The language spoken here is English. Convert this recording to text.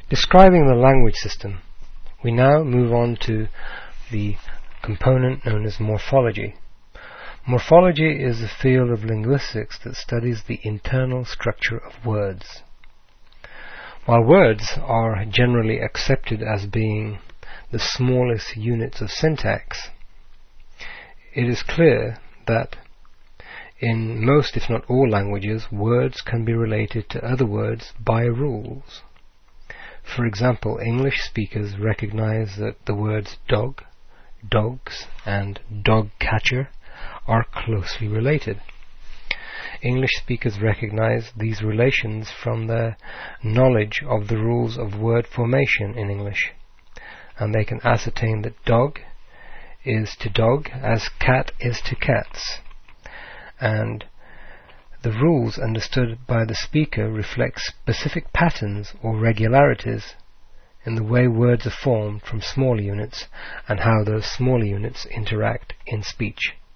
Describing the language system, we now move on to the component known as morphology. Morphology is the field of linguistics that studies the internal structure of words. While words are generally accepted as being the smallest units of syntax, it is clear that in most, if not all languages, words can be related to other words by rules. For example, English speakers recognize that the words dog, dogs, and dog catcher are closely related. English speakers recognize these relations from their knowledge of the rules of word formation in English, and they can ascertain that dog is to dog as cat is to cats, and the rules understood by the speaker reflect specific patterns or regularities in the way words are formed from smaller units and how those smaller units interact in speech.